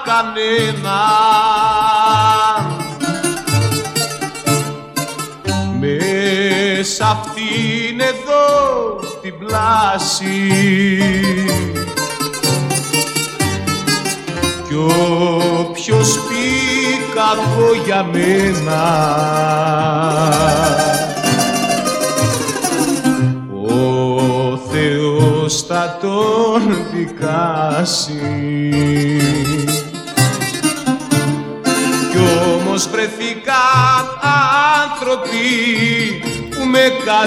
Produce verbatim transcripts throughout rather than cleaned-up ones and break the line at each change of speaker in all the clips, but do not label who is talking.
κανένα μες αυτήν εδώ την πλάση κι όποιος πει κακό για μένα ο Θεός θα τον δικάσει. Κι όμως βρεθήκαν άνθρωποι που με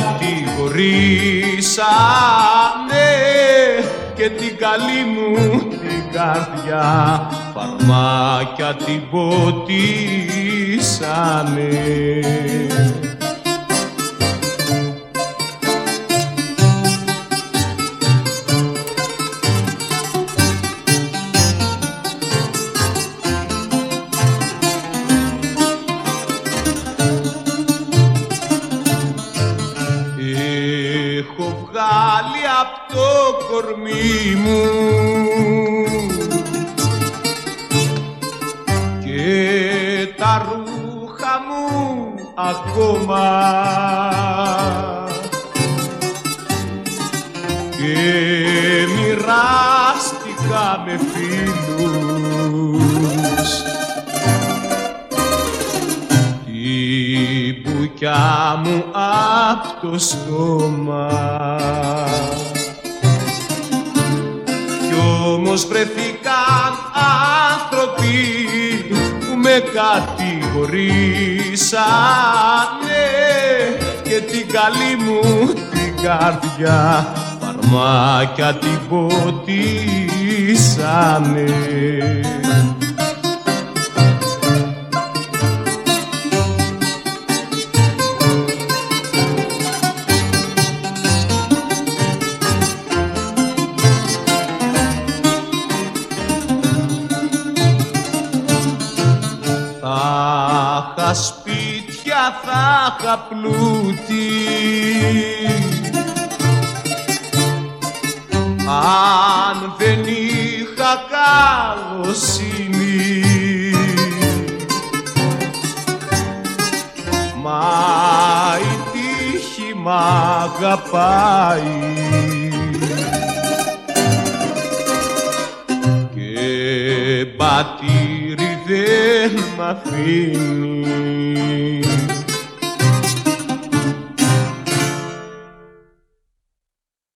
κατηγορήσανε και την καλή μου την καρδιά φαρμάκια την ποτίσανε. Έχω βγάλει απ' το κορμί μου και τα ρούχα μου ακόμα και μοιράστηκα με φίλους την μπουκιά μου απ' το στόμα. Κι όμως βρεθήκαν άνθρωποι που με κατηγορήσανε και την καλή μου την καρδιά φαρμάκια την ποτίσανε. Θα είχα σπίτια, θα είχα πλούτη αν δεν είχα καλοσύνη, μα η τύχη μ' αγαπάει και μπατήρι δεν μ' αφήνει.